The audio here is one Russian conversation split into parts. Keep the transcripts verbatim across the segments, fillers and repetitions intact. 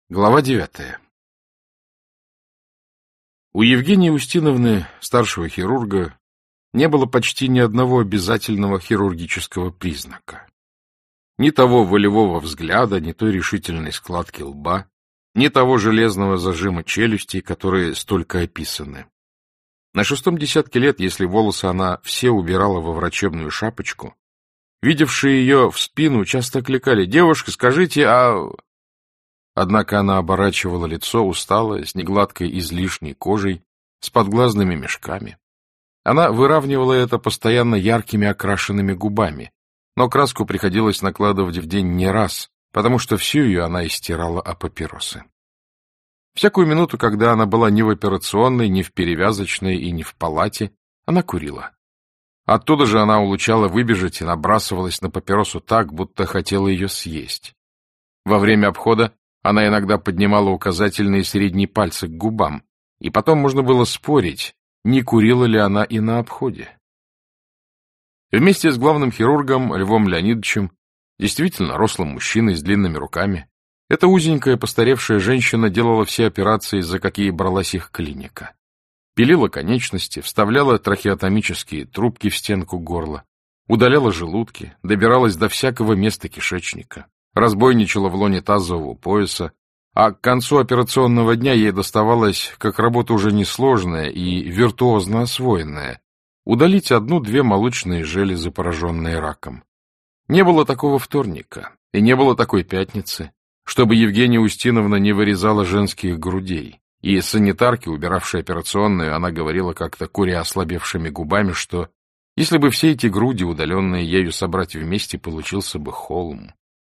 Глава девятая. У Евгении Устиновны, старшего хирурга, не было почти ни одного обязательного хирургического признака. Ни того волевого взгляда, ни той решительной складки лба, ни того железного зажима челюстей, которые столько описаны. На шестом десятке лет, если волосы она все убирала во врачебную шапочку, видевшие ее в спину часто окликали: «Девушка, скажите, а...» Однако она оборачивала лицо усталое, с негладкой излишней кожей, с подглазными мешками. Она выравнивала это постоянно яркими окрашенными губами, но краску приходилось накладывать в день не раз, потому что всю ее она истирала о папиросы. Всякую минуту, когда она была ни в операционной, ни в перевязочной и ни в палате, она курила. Оттуда же она улучала выбежать и набрасывалась на папиросу так, будто хотела ее съесть. Во время обхода она иногда поднимала указательные и средние пальцы к губам, и потом можно было спорить, не курила ли она и на обходе. Вместе с главным хирургом Львом Леонидовичем, действительно рослым мужчиной с длинными руками, эта узенькая постаревшая женщина делала все операции, за какие бралась их клиника. Пилила конечности, вставляла трахеотомические трубки в стенку горла, удаляла желудки, добиралась до всякого места кишечника, разбойничала в лоне тазового пояса, а к концу операционного дня ей доставалась, как работа уже несложная и виртуозно освоенная, удалить одну-две молочные железы, пораженные раком. Не было такого вторника, и не было такой пятницы, чтобы Евгения Устиновна не вырезала женских грудей, и санитарке, убиравшей операционную, она говорила как-то, куря ослабевшими губами, что если бы все эти груди, удаленные ею, собрать вместе, получился бы холм.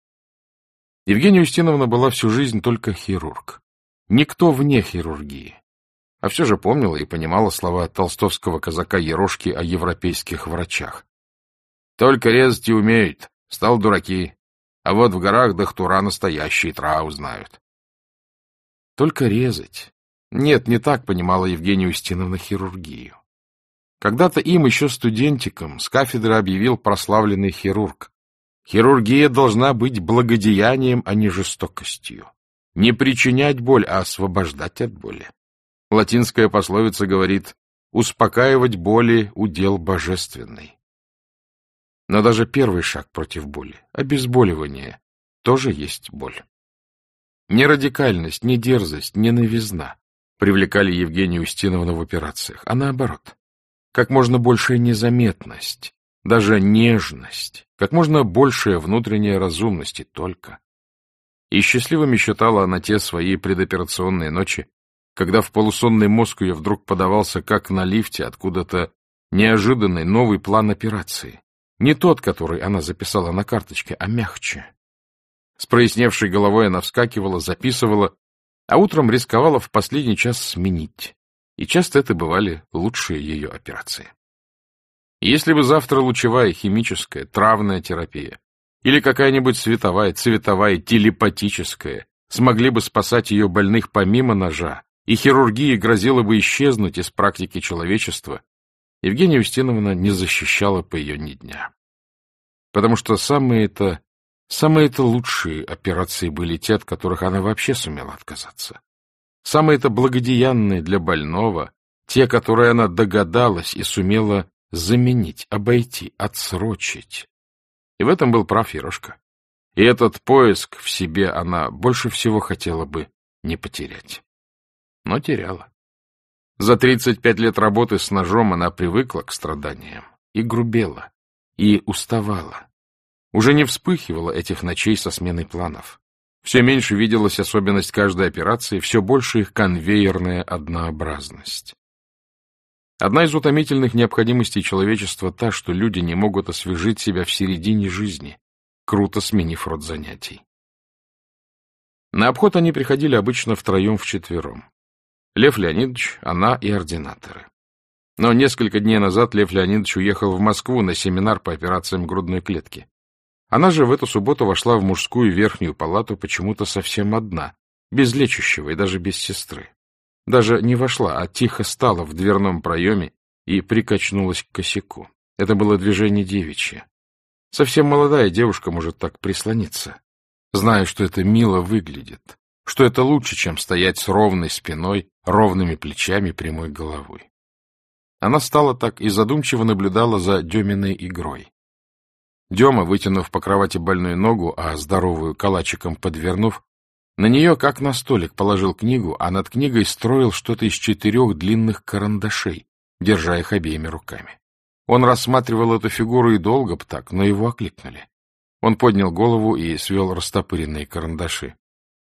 Евгения Устиновна была всю жизнь только хирург. Никто вне хирургии. А все же помнила и понимала слова толстовского казака Ерошки о европейских врачах. «Только резать и умеют, стал дураки, а вот в горах дохтура настоящие травы знают». Только резать. Нет, не так понимала Евгения Устиновна хирургию. Когда-то им, еще студентиком, с кафедры объявил прославленный хирург: хирургия должна быть благодеянием, а не жестокостью. Не причинять боль, а освобождать от боли. Латинская пословица говорит: успокаивать боли — удел божественный. Но даже первый шаг против боли, обезболивание, тоже есть боль. Не радикальность, не дерзость, не новизна привлекали Евгению Устиновну в операциях, а наоборот. Как можно большая незаметность, даже нежность, как можно большая внутренняя разумность и только. И счастливыми считала она те свои предоперационные ночи, когда в полусонный мозг ее вдруг подавался, как на лифте, откуда-то неожиданный новый план операции. Не тот, который она записала на карточке, а мягче. С проясневшей головой она вскакивала, записывала, а утром рисковала в последний час сменить. И часто это бывали лучшие ее операции. Если бы завтра лучевая, химическая, травная терапия или какая-нибудь световая, цветовая, телепатическая смогли бы спасать ее больных помимо ножа, и хирургия грозила бы исчезнуть из практики человечества, Евгения Устиновна не защищала по ее ни дня. Потому что самые-то, самые-то лучшие операции были те, от которых она вообще сумела отказаться. Самые-то благодеянные для больного, те, которые она догадалась и сумела заменить, обойти, отсрочить. И в этом был прав Ерошка. И этот поиск в себе она больше всего хотела бы не потерять. Но теряла. За тридцать пять лет работы с ножом она привыкла к страданиям и грубела, и уставала. Уже не вспыхивала этих ночей со сменой планов. Все меньше виделась особенность каждой операции, все больше их конвейерная однообразность. Одна из утомительных необходимостей человечества та, что люди не могут освежить себя в середине жизни, круто сменив род занятий. На обход они приходили обычно втроем-вчетвером. Лев Леонидович, она и ординаторы. Но несколько дней назад Лев Леонидович уехал в Москву на семинар по операциям грудной клетки. Она же в эту субботу вошла в мужскую верхнюю палату почему-то совсем одна, без лечащего и даже без сестры. Даже не вошла, а тихо стала в дверном проеме и прикачнулась к косяку. Это было движение девичье. Совсем молодая девушка может так прислониться. Знаю, что это мило выглядит. что это лучше, чем стоять с ровной спиной, ровными плечами, прямой головой. Она стала так и задумчиво наблюдала за Деминой игрой. Дема, вытянув по кровати больную ногу, а здоровую калачиком подвернув, на нее, как на столик, положил книгу, а над книгой строил что-то из четырех длинных карандашей, держа их обеими руками. Он рассматривал эту фигуру и долго б так, но его окликнули. Он поднял голову и свел растопыренные карандаши.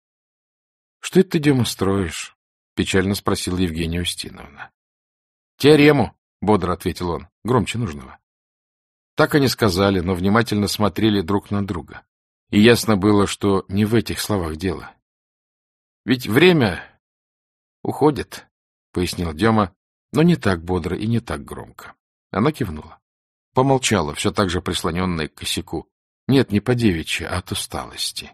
— Что это ты, Дема, строишь? — печально спросила Евгения Устиновна. — Теорему, — бодро ответил он, громче нужного. Так они сказали, но внимательно смотрели друг на друга. И ясно было, что не в этих словах дело. — Ведь время уходит, — пояснил Дема, но не так бодро и не так громко. Она кивнула. Помолчала, все так же прислоненная к косяку. Нет, не по-девичьи, а от усталости.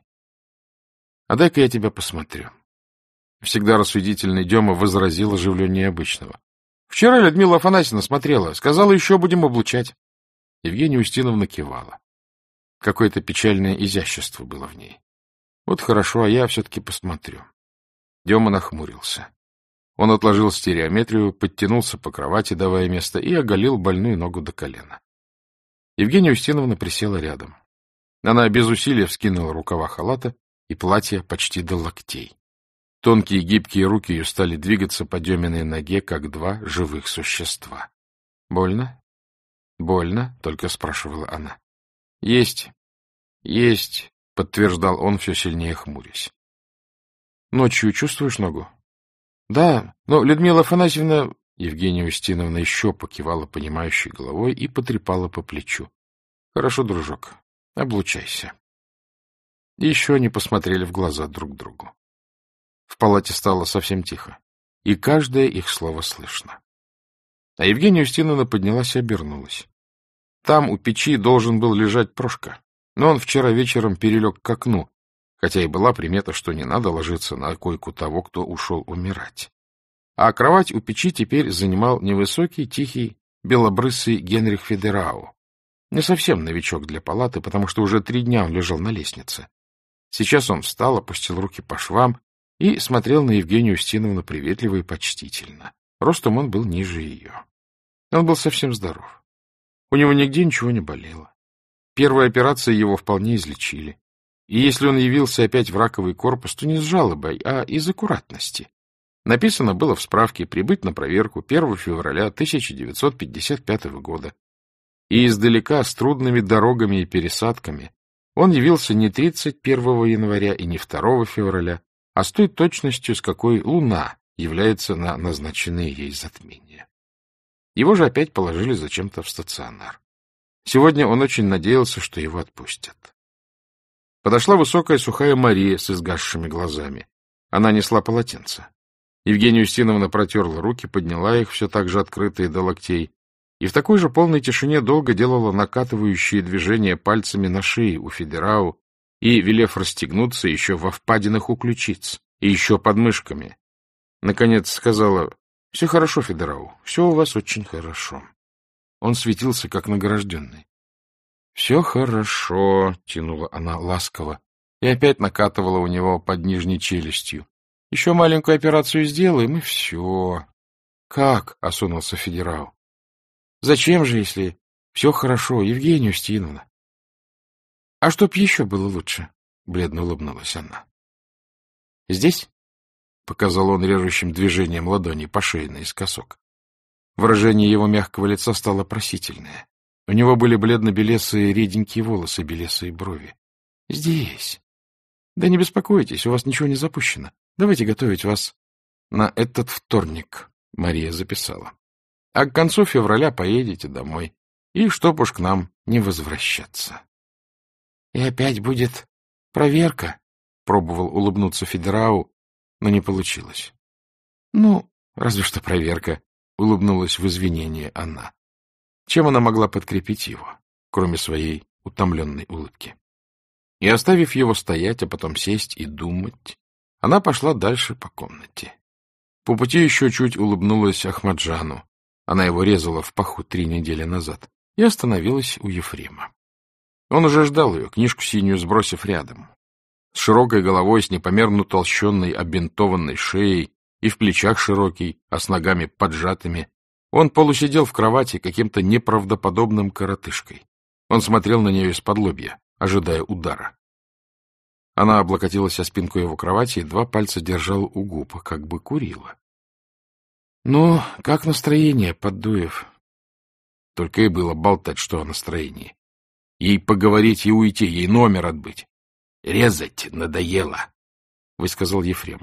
— А дай-ка я тебя посмотрю. Всегда рассудительный Дема возразил оживленнее обычного. — Вчера Людмила Афанасьевна смотрела, сказала, еще будем облучать. Евгения Устиновна кивала. Какое-то печальное изящество было в ней. Вот хорошо, а я все-таки посмотрю. Дема нахмурился. Он отложил стереометрию, подтянулся по кровати, давая место, и оголил больную ногу до колена. Евгения Устиновна присела рядом. Она без усилия вскинула рукава халата и платье почти до локтей. Тонкие гибкие руки ее стали двигаться по Деминой ноге, как два живых существа. — Больно? — Больно? — только спрашивала она. — Есть. — Есть, — подтверждал он, все сильнее хмурясь. — Ночью чувствуешь ногу? — Да, но Людмила Афанасьевна... Евгения Устиновна еще покивала понимающей головой и потрепала по плечу. — Хорошо, дружок, облучайся. И еще они посмотрели в глаза друг другу. В палате стало совсем тихо, и каждое их слово слышно. А Евгения Устиновна поднялась и обернулась. Там у печи должен был лежать Прошка, но он вчера вечером перелег к окну, хотя и была примета, что не надо ложиться на койку того, кто ушел умирать. А кровать у печи теперь занимал невысокий, тихий, белобрысый Генрих Федерау. Не совсем новичок для палаты, потому что уже три дня он лежал на лестнице. Сейчас он встал, опустил руки по швам и смотрел на Евгению Устиновну приветливо и почтительно. Ростом он был ниже ее. Он был совсем здоров. У него нигде ничего не болело. Первые операции его вполне излечили. И если он явился опять в раковый корпус, то не с жалобой, а из аккуратности. Написано было в справке «Прибыть на проверку первого февраля тысяча девятьсот пятьдесят пятого года». И издалека, с трудными дорогами и пересадками, он явился не тридцать первого января и не второго февраля, а с той точностью, с какой луна является на назначенные ей затмения. Его же опять положили зачем-то в стационар. Сегодня он очень надеялся, что его отпустят. Подошла высокая сухая Мария с изгасшими глазами. Она несла полотенце. Евгения Устиновна протерла руки, подняла их, все так же открытые до локтей, и в такой же полной тишине долго делала накатывающие движения пальцами на шее у Федерау и, велев расстегнуться, еще во впадинах у ключиц и еще под мышками. Наконец сказала: — Все хорошо, Федерау, все у вас очень хорошо. Он светился, как награжденный. — Все хорошо, — тянула она ласково, и опять накатывала у него под нижней челюстью. — Еще маленькую операцию сделаем, и все. — Как? — осунулся Федерау. — Зачем же, если все хорошо, Евгения Устиновна? — А чтоб еще было лучше, — бледно улыбнулась она. — Здесь? — показал он режущим движением ладони по шее наискосок. Выражение его мягкого лица стало просительное. У него были бледно-белесые реденькие волосы, белесые брови. — Здесь. — Да не беспокойтесь, у вас ничего не запущено. Давайте готовить вас на этот вторник, — Мария записала. — А к концу февраля поедете домой, и чтоб уж к нам не возвращаться. — И опять будет проверка, — пробовал улыбнуться Федерау, но не получилось. — Ну, разве что проверка, — улыбнулась в извинение она. Чем она могла подкрепить его, кроме своей утомленной улыбки? И, оставив его стоять, а потом сесть и думать, она пошла дальше по комнате. По пути еще чуть улыбнулась Ахмаджану, она его резала в паху три недели назад, и остановилась у Ефрема. Он уже ждал ее, книжку синюю сбросив рядом. с широкой головой, с непомерно толщенной, обинтованной шеей, и в плечах широкий, а с ногами поджатыми. Он полусидел в кровати каким-то неправдоподобным коротышкой. Он смотрел на нее из-под лобья, ожидая удара. Она облокотилась о спинку его кровати и два пальца держала у губ, как бы курила. — Ну, как настроение, Поддуев? Только и было болтать, что о настроении. Ей поговорить и уйти, ей номер отбыть. — Резать надоело, — высказал Ефрем.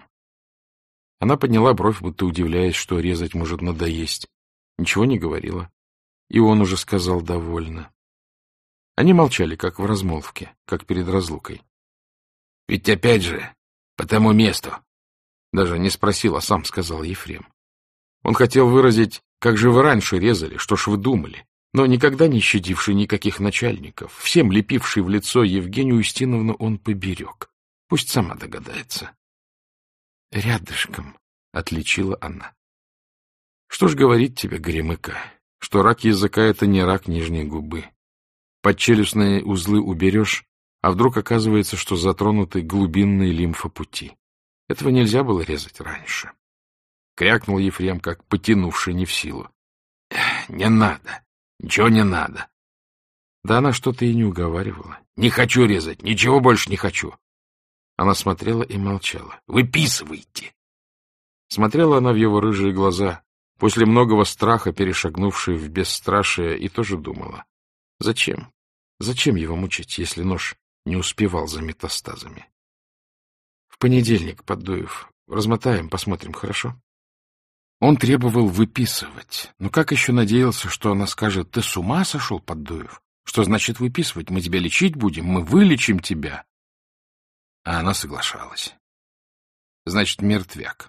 Она подняла бровь, будто удивляясь, что резать может надоесть. Ничего не говорила. И он уже сказал довольно. Они молчали, как в размолвке, как перед разлукой. — Ведь опять же, по тому месту. Даже не спросил, а сам сказал Ефрем. Он хотел выразить, как же вы раньше резали, что ж вы думали, но никогда не щадивший никаких начальников, всем лепивший в лицо Евгению Устиновну он поберег. Пусть сама догадается. — Рядышком, — отличила она. — Что ж говорить тебе, Горемыка, что рак языка — это не рак нижней губы. Подчелюстные узлы уберешь, а вдруг оказывается, что затронуты глубинные лимфопути. Этого нельзя было резать раньше. Крякнул Ефрем, как потянувший не в силу. — Не надо, ничего не надо. Да она что-то и не уговаривала. — Не хочу резать, ничего больше не хочу. Она смотрела и молчала. — Выписывайте. Смотрела она в его рыжие глаза, после многого страха перешагнувшей в бесстрашие, и тоже думала. Зачем? Зачем его мучить, если нож не успевал за метастазами? — В понедельник, Поддуев. Размотаем, посмотрим, хорошо? Он требовал выписывать. Но как еще надеялся, что она скажет: ты с ума сошел, Поддуев? Что значит выписывать? Мы тебя лечить будем, мы вылечим тебя. А она соглашалась. Значит, мертвяк.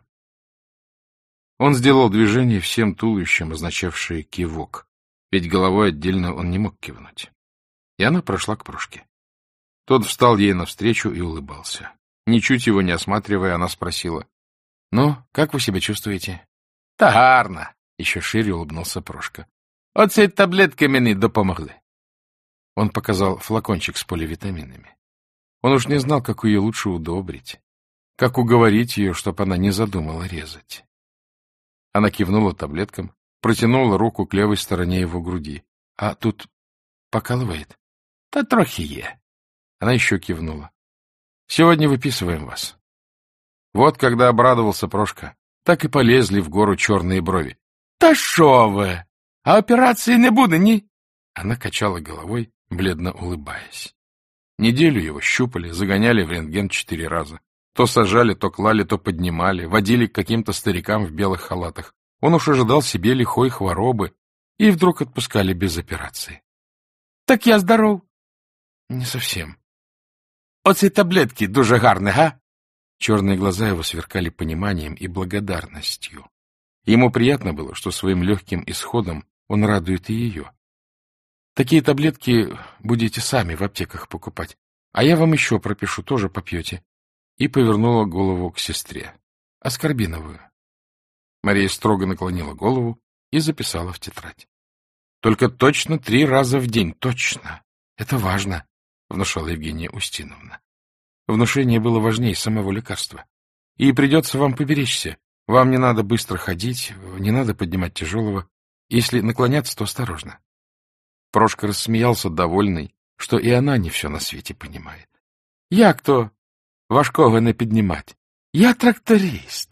Он сделал движение всем туловищем, означавшее кивок, ведь головой отдельно он не мог кивнуть. И она прошла к Прошке. Тот встал ей навстречу и улыбался. Ничуть его не осматривая, она спросила: — Ну, как вы себя чувствуете? — Та гарно, — еще шире улыбнулся Прошка. — Оце таблетки мені допомогли. Он показал флакончик с поливитаминами. Он уж не знал, как ее лучше удобрить, как уговорить ее, чтобы она не задумала резать. Она кивнула таблеткам, протянула руку к левой стороне его груди. — А тут покалывает? — Та трохи е. Она еще кивнула. — Сегодня выписываем вас. Вот когда обрадовался Прошка, так и полезли в гору черные брови. — Та шо вы? А операции не буде, ні? Она качала головой, бледно улыбаясь. Неделю его щупали, загоняли в рентген четыре раза. То сажали, то клали, то поднимали, водили к каким-то старикам в белых халатах. Он уж ожидал себе лихой хворобы, и вдруг отпускали без операции. — Так я здоров. — Не совсем. — Оці таблетки дуже гарні, га? Черные глаза его сверкали пониманием и благодарностью. Ему приятно было, что своим легким исходом он радует и ее. Такие таблетки будете сами в аптеках покупать, а я вам еще пропишу, тоже попьете. И повернула голову к сестре. Аскорбиновую. Мария строго наклонила голову и записала в тетрадь. — Только точно три раза в день, точно. Это важно, — внушала Евгения Устиновна. Внушение было важнее самого лекарства. И придется вам поберечься. Вам не надо быстро ходить, не надо поднимать тяжелого. Если наклоняться, то осторожно. Прошка рассмеялся, довольный, что и она не все на свете понимает. — Я кто? Важкого не поднимать. Я тракторист.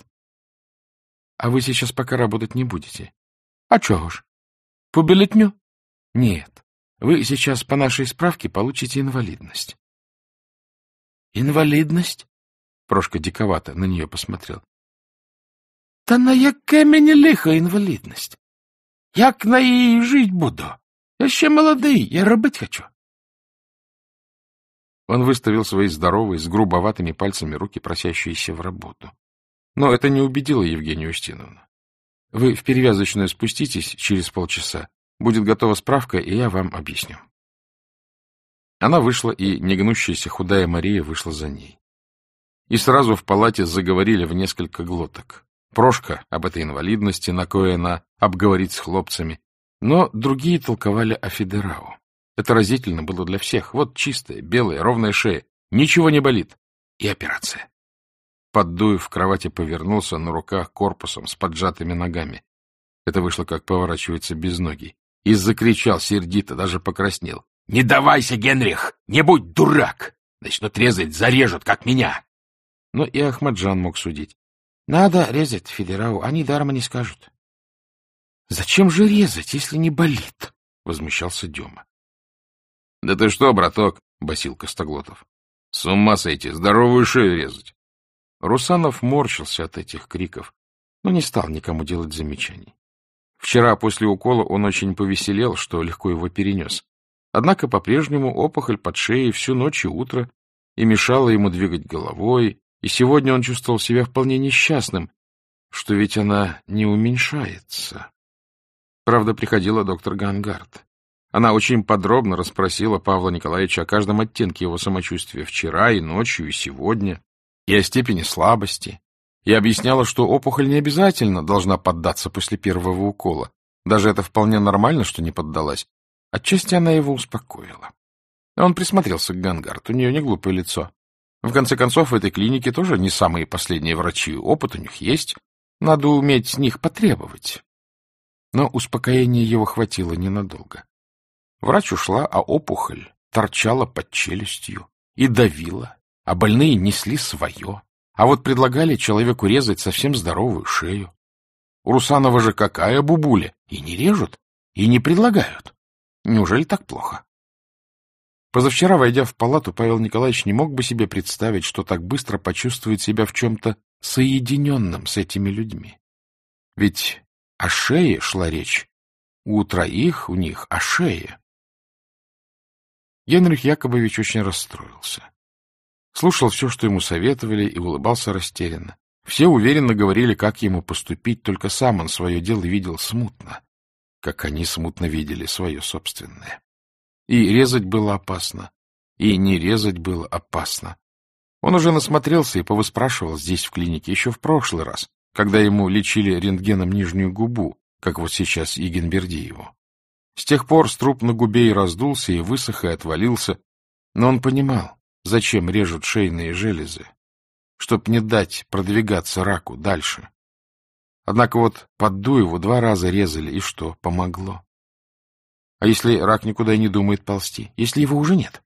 — А вы сейчас пока работать не будете. — А чего ж? По бюллетню? — Нет. Вы сейчас по нашей справке получите инвалидность. — Инвалидность? Прошка диковато на нее посмотрел. — Та на яке мені лихо інвалідність? Як на її жить буду? Я ще молодий, я робить хочу. Он выставил свои здоровые, с грубоватыми пальцами руки, просящиеся в работу. Но это не убедило Евгению Устиновну. Вы в перевязочную спуститесь через полчаса. Будет готова справка, и я вам объясню. Она вышла, и негнущаяся худая Мария вышла за ней. И сразу в палате заговорили в несколько глоток. Прошка об этой инвалидности, на кое она обговорит с хлопцами, но другие толковали о Федерау. Это разительно было для всех. Вот чистая, белая, ровная шея. Ничего не болит. и операция. Поддуев в кровати повернулся на руках корпусом с поджатыми ногами. Это вышло, как поворачивается безногий. И закричал сердито, даже покраснел. — Не давайся, Генрих! Не будь дурак! Начнут резать, зарежут, как меня! Но и Ахмаджан мог судить. — Надо резать, Федерау, они даром не скажут. — Зачем же резать, если не болит? — возмущался Дема. — Да ты что, браток, — басил Костоглотов. — С ума сойти, здоровую шею резать. Русанов морщился от этих криков, но не стал никому делать замечаний. Вчера после укола он очень повеселел, что легко его перенес. Однако по-прежнему опухоль под шеей всю ночь и утро и мешала ему двигать головой, и сегодня он чувствовал себя вполне несчастным, что ведь она не уменьшается. Правда, приходила доктор Гангард. Она очень подробно расспросила Павла Николаевича о каждом оттенке его самочувствия вчера и ночью, и сегодня, и о степени слабости, и объясняла, что опухоль не обязательно должна поддаться после первого укола. Даже это вполне нормально, что не поддалась. Отчасти она его успокоила. Он присмотрелся к Гангард, у нее не глупое лицо. В конце концов, в этой клинике тоже не самые последние врачи, опыт у них есть, надо уметь с них потребовать. Но успокоения его хватило ненадолго. Врач ушла, а опухоль торчала под челюстью и давила, а больные несли свое, а вот предлагали человеку резать совсем здоровую шею. У Русанова же какая бубуля, и не режут, и не предлагают. Неужели так плохо? Позавчера, войдя в палату, Павел Николаевич не мог бы себе представить, что так быстро почувствует себя в чем-то соединенном с этими людьми. Ведь о шее шла речь. У троих у них о шее. Генрих Яковлевич очень расстроился. Слушал все, что ему советовали, и улыбался растерянно. Все уверенно говорили, как ему поступить, только сам он свое дело видел смутно, как они смутно видели свое собственное. И резать было опасно, и не резать было опасно. Он уже насмотрелся и повыспрашивал здесь, в клинике, еще в прошлый раз, когда ему лечили рентгеном нижнюю губу, как вот сейчас Игенбердиеву. С тех пор струп на губе и раздулся, и высох, и отвалился, но он понимал, зачем режут шейные железы, чтоб не дать продвигаться раку дальше. Однако вот Поддуеву два раза резали, и что, помогло? А если рак никуда и не думает ползти? Если его уже нет?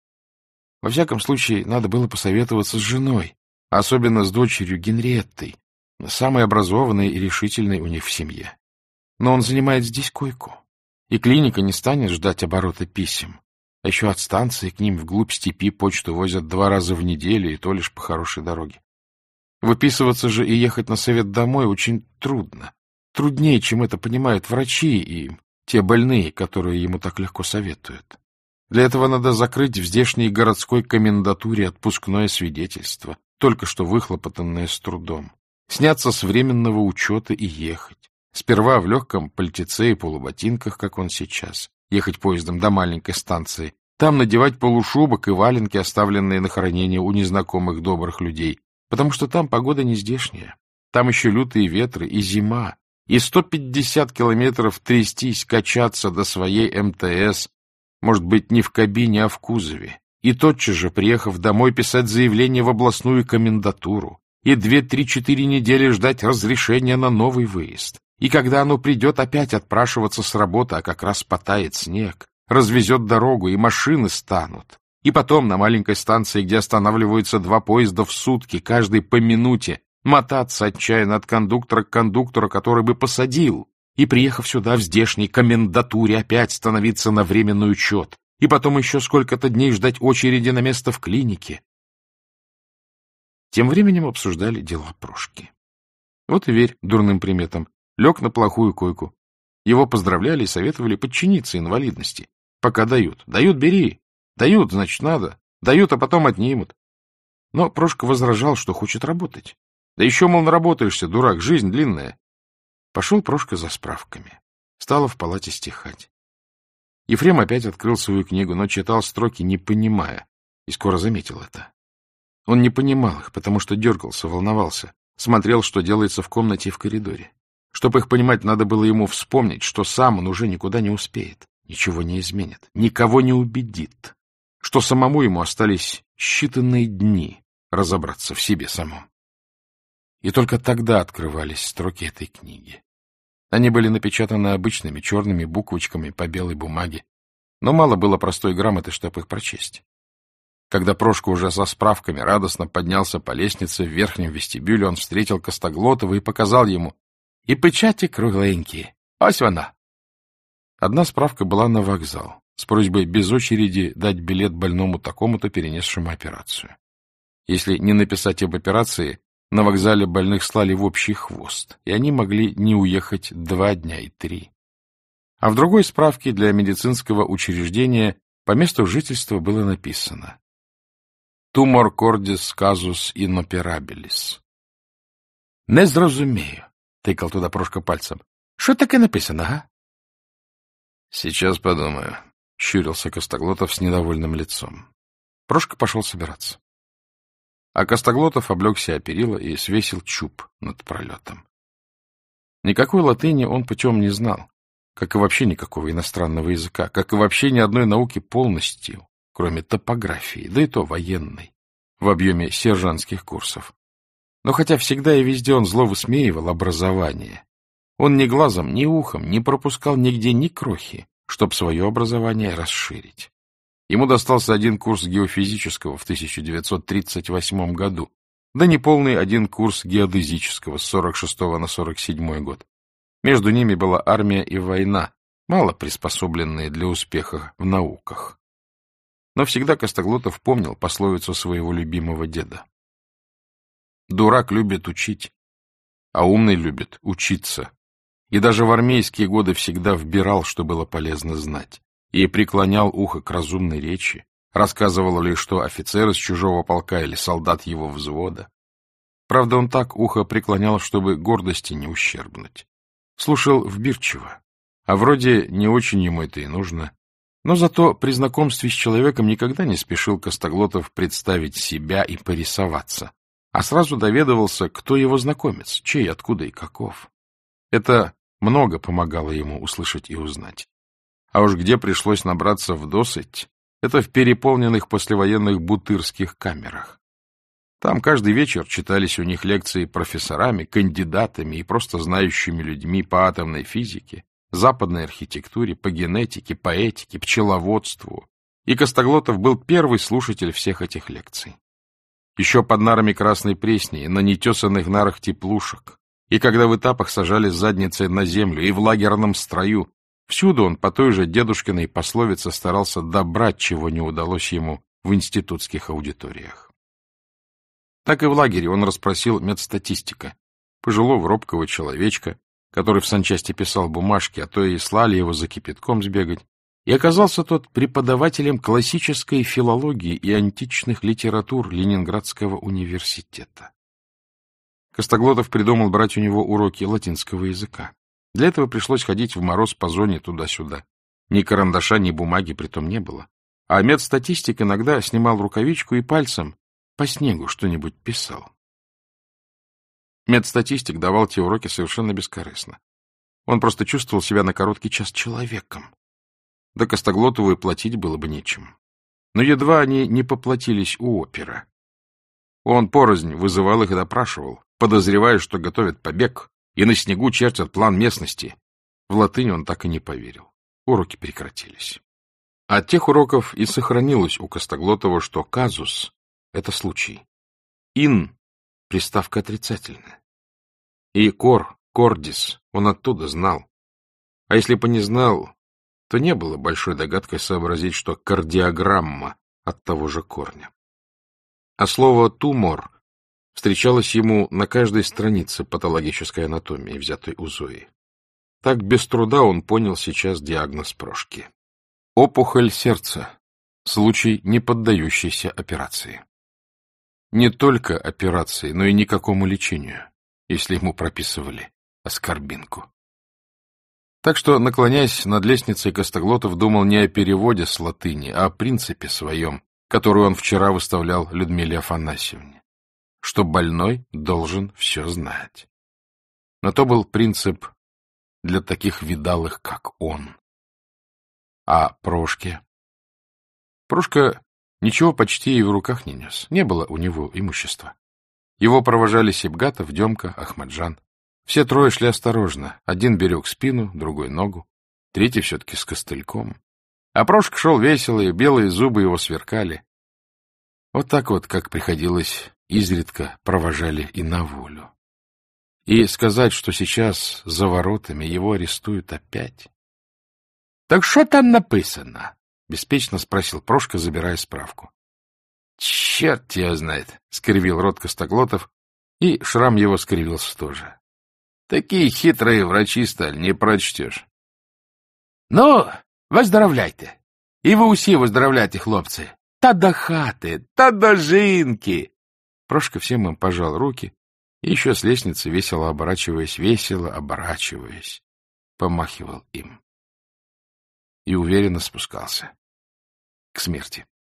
Во всяком случае, надо было посоветоваться с женой, особенно с дочерью Генриеттой, самой образованной и решительной у них в семье. Но он занимает здесь койку, и клиника не станет ждать оборота писем. А еще от станции к ним вглубь степи почту возят два раза в неделю, и то лишь по хорошей дороге. Выписываться же и ехать на совет домой очень трудно. Труднее, чем это понимают врачи и те больные, которые ему так легко советуют. Для этого надо закрыть в здешней городской комендатуре отпускное свидетельство, только что выхлопотанное с трудом, сняться с временного учета и ехать. Сперва в легком пальтеце и полуботинках, как он сейчас, ехать поездом до маленькой станции, там надевать полушубок и валенки, оставленные на хранение у незнакомых добрых людей, потому что там погода не здешняя, там еще лютые ветры и зима, и сто пятьдесят километров трястись, качаться до своей эм тэ эс, может быть, не в кабине, а в кузове, и тотчас же, приехав домой, писать заявление в областную комендатуру, и две-три-четыре недели ждать разрешения на новый выезд. И когда оно придет, опять отпрашиваться с работы, а как раз потает снег, развезет дорогу, и машины станут. И потом на маленькой станции, где останавливаются два поезда в сутки, каждый по минуте, мотаться отчаянно от кондуктора к кондуктору, который бы посадил, и, приехав сюда в здешней комендатуре, опять становиться на временный учет, и потом еще сколько-то дней ждать очереди на место в клинике. Тем временем обсуждали дела Прошки. Вот и верь дурным приметам. Лег на плохую койку. Его поздравляли и советовали подчиниться инвалидности. Пока дают. Дают — бери. Дают — значит, надо. Дают, а потом отнимут. Но Прошка возражал, что хочет работать. Да еще, мол, наработаешься, дурак, жизнь длинная. Пошел Прошка за справками. Стало в палате стихать. Ефрем опять открыл свою книгу, но читал строки, не понимая, и скоро заметил это. Он не понимал их, потому что дергался, волновался, смотрел, что делается в комнате и в коридоре. Чтобы их понимать, надо было ему вспомнить, что сам он уже никуда не успеет, ничего не изменит, никого не убедит, что самому ему остались считанные дни, разобраться в себе самом. И только тогда открывались строки этой книги. Они были напечатаны обычными черными буквочками по белой бумаге, но мало было простой грамоты, чтобы их прочесть. Когда Прошка уже со справками радостно поднялся по лестнице в верхнем вестибюле, он встретил Костоглотова и показал ему: «И печати кругленькие. Ось вона». Одна справка была на вокзал с просьбой без очереди дать билет больному такому-то, перенесшему операцию. Если не написать об операции, на вокзале больных слали в общий хвост, и они могли не уехать два дня и три. А в другой справке для медицинского учреждения по месту жительства было написано: «Тумор кордис казус inoperabilis». «Не зрозумею», — тыкал туда Прошка пальцем. «Що таке написано, а?» «Сейчас подумаю», — щурился Костоглотов с недовольным лицом. Прошка пошел собираться. А Костоглотов облегся о перила и свесил чуб над пролетом. Никакой латыни он путем не знал, как и вообще никакого иностранного языка, как и вообще ни одной науки полностью, кроме топографии, да и то военной, в объеме сержантских курсов. Но хотя всегда и везде он зло высмеивал образование, он ни глазом, ни ухом не пропускал нигде ни крохи, чтоб свое образование расширить. Ему достался один курс геофизического в тысяча девятьсот тридцать восьмом году, да неполный один курс геодезического с сорок шестого на сорок седьмой год. Между ними была армия и война, мало приспособленные для успеха в науках. Но всегда Костоглотов помнил пословицу своего любимого деда: «Дурак любит учить, а умный любит учиться». И даже в армейские годы всегда вбирал, что было полезно знать, и преклонял ухо к разумной речи, рассказывал ли что офицер из чужого полка или солдат его взвода. Правда, он так ухо преклонял, чтобы гордости не ущербнуть. Слушал вбирчиво, а вроде не очень ему это и нужно. Но зато при знакомстве с человеком никогда не спешил Костоглотов представить себя и порисоваться, а сразу доведывался, кто его знакомец, чей, откуда и каков. Это много помогало ему услышать и узнать. А уж где пришлось набраться вдосыть, это в переполненных послевоенных бутырских камерах. Там каждый вечер читались у них лекции профессорами, кандидатами и просто знающими людьми по атомной физике, западной архитектуре, по генетике, по этике, пчеловодству. И Костоглотов был первый слушатель всех этих лекций. Еще под нарами Красной Пресни, на нетесанных нарах теплушек, и когда в этапах сажались задницей на землю, и в лагерном строю, всюду он по той же дедушкиной пословице старался добрать, чего не удалось ему в институтских аудиториях. Так и в лагере он расспросил медстатистика, пожилого робкого человечка, который в санчасти писал бумажки, а то и слали его за кипятком сбегать, и оказался тот преподавателем классической филологии и античных литератур Ленинградского университета. Костоглотов придумал брать у него уроки латинского языка. Для этого пришлось ходить в мороз по зоне туда-сюда. Ни карандаша, ни бумаги притом не было. А медстатистик иногда снимал рукавичку и пальцем по снегу что-нибудь писал. Медстатистик давал те уроки совершенно бескорыстно. Он просто чувствовал себя на короткий час человеком. Да Костоглотову и платить было бы нечем. Но едва они не поплатились у опера. Он порознь вызывал их и допрашивал, подозревая, что готовят побег, и на снегу чертят план местности. В латынь он так и не поверил. Уроки прекратились. От тех уроков и сохранилось у Костоглотова, что казус — это случай. Ин — приставка отрицательная. И кор, кордис он оттуда знал. А если бы не знал, то не было большой догадкой сообразить, что кардиограмма от того же корня. А слово «тумор» встречалось ему на каждой странице патологической анатомии, взятой у Зои. Так без труда он понял сейчас диагноз Прошки. Опухоль сердца. Случай, не поддающийся операции. Не только операции, но и никакому лечению, если ему прописывали аскорбинку. Так что, наклоняясь над лестницей, Костоглотов думал не о переводе с латыни, а о принципе своем, которую он вчера выставлял Людмиле Афанасьевне, что больной должен все знать. Но то был принцип для таких видалых, как он. А Прошке? Прошка Ничего почти и в руках не нес. Не было у него имущества. Его провожали Сибгатов, Демка, Ахмаджан. Все трое шли осторожно. Один берег спину, другой — ногу, третий все-таки с костыльком. А Прошка шел весело, и белые зубы его сверкали. Вот так вот, как приходилось, изредка провожали и на волю. И сказать, что сейчас за воротами его арестуют опять. — Так что там написано? — беспечно спросил Прошка, забирая справку. — Черт тебя знает, — скривил рот Костоглотов, и шрам его скривился тоже. — Такие хитрые врачи стали, не прочтешь. — Ну, выздоровляйте. И вы усе выздоровляйте, хлопцы. Та до хаты, та до жинки. Прошка всем им пожал руки, и еще с лестницы, весело оборачиваясь, весело оборачиваясь, помахивал им. И уверенно спускался к смерти.